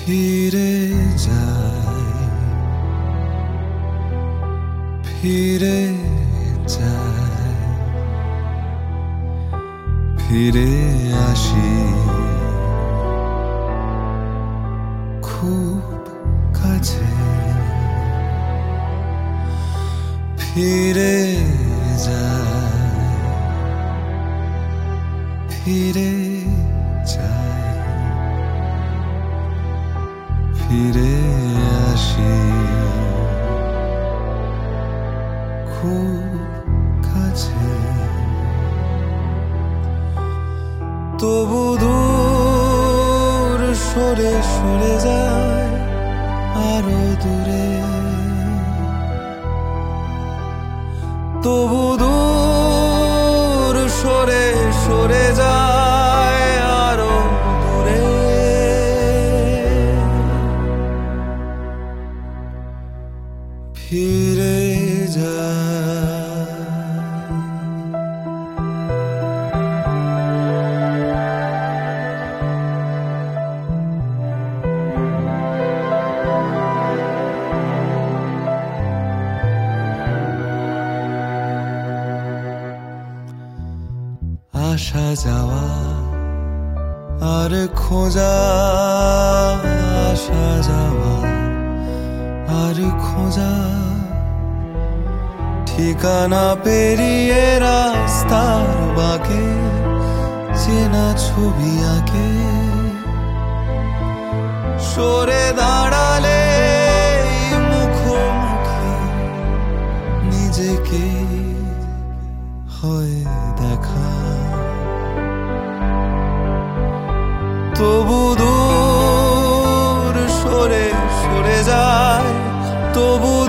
ফিরে যাই, ফিরে যাই, ফিরে আসি খুব কাছে। ফিরে যাই, ফিরে যাই, ফিরে আসি খুব কাছে। তবু দূর সরে সরে যায় আরো দূরে, তবু দূর সরে সরে যায় আরো দূরে। ফিরে যায়, আসা যাওয়া আর খোঁজা, আসা যাওয়া আর খোঁজা, ঠিকানা পেরিয়ে রাস্তার বাঁকে চেনা ছবি আঁকে। সরে দাঁড়ালে মুখোমুখি নিজেকে হয় দেখা। তবু দূর সরে সরে যায়, তবু